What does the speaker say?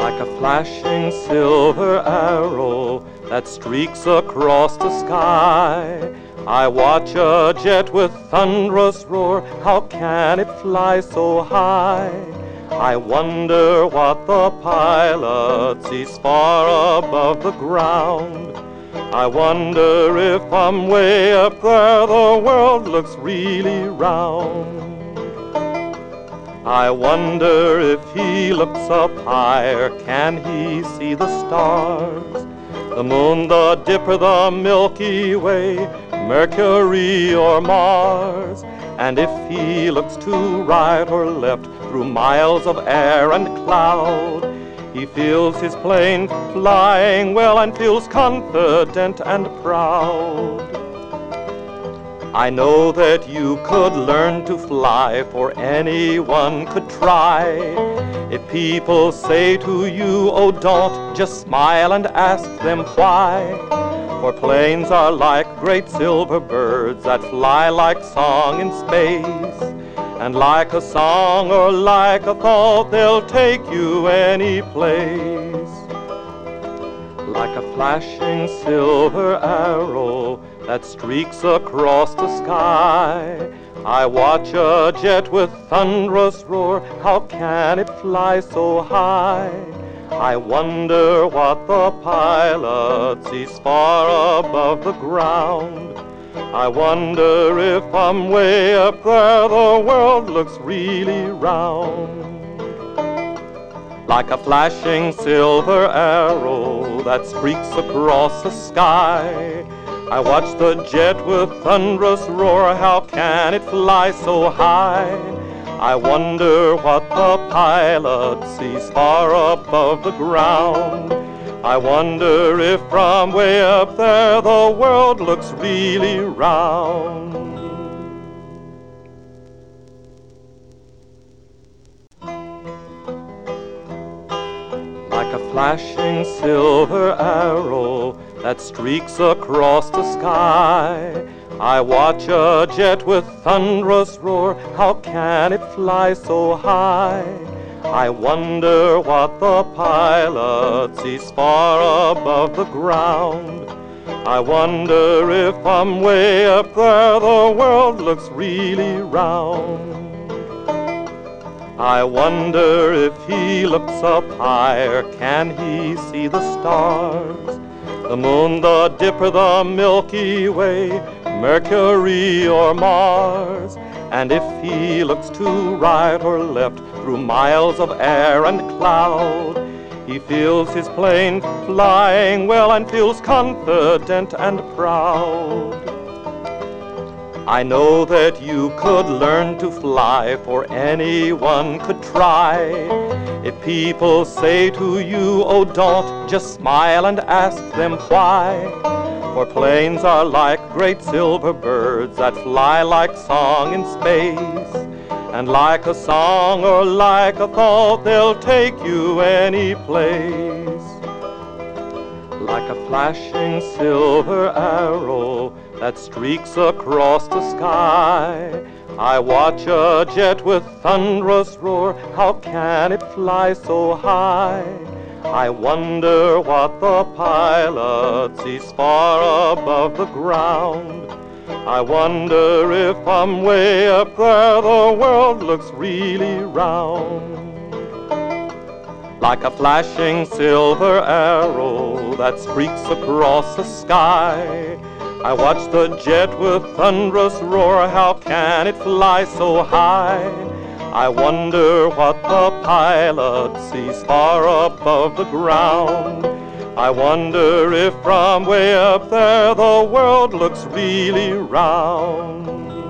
like a flashing silver arrow that streaks across the sky. I watch a jet with thunderous roar, how can it fly so high? I wonder what the pilot sees far above the ground. I wonder if I'm way up there, the world looks really round. I wonder if he looks up higher, can he see the stars? The moon, the Dipper, the Milky Way, Mercury or Mars. And if he looks to right or left through miles of air and cloud, he feels his plane flying well and feels confident and proud. I know that you could learn to fly, for anyone could try. If people say to you, oh don't, just smile and ask them why. For planes are like great silver birds that fly like song in space. And like a song or like a thought, they'll take you any place. Like a flashing silver arrow that streaks across the sky, I watch a jet with thunderous roar, how can it fly so high? I wonder what the pilot sees far above the ground. I wonder if I'm way up there, the world looks really round. Like a flashing silver arrow that streaks across the sky, I watch the jet with thunderous roar, how can it fly so high? I wonder what the pilot sees far above the ground. I wonder if from way up there the world looks really round. Like a flashing silver arrow that streaks across the sky, I watch a jet with thunderous roar, how can it fly so high? I wonder what the pilot sees far above the ground. I wonder if I'm way up there, the world looks really round. I wonder if he looks up higher, can he see the stars? The moon, the Dipper, the Milky Way, Mercury or Mars. And if he looks to right or left through miles of air and cloud, he feels his plane flying well and feels confident and proud. I know that you could learn to fly, for anyone could try. If people say to you, oh don't, just smile and ask them why. For planes are like great silver birds that fly like song in space. And like a song or like a thought, they'll take you any place. Like a flashing silver arrow that streaks across the sky, I watch a jet with thunderous roar, how can it fly so high? I wonder what the pilot sees far above the ground. I wonder if I'm way up there, the world looks really round. Like a flashing silver arrow that streaks across the sky, I watch the jet with thunderous roar, how can it fly so high? I wonder what the pilot sees far above the ground. I wonder if from way up there the world looks really round.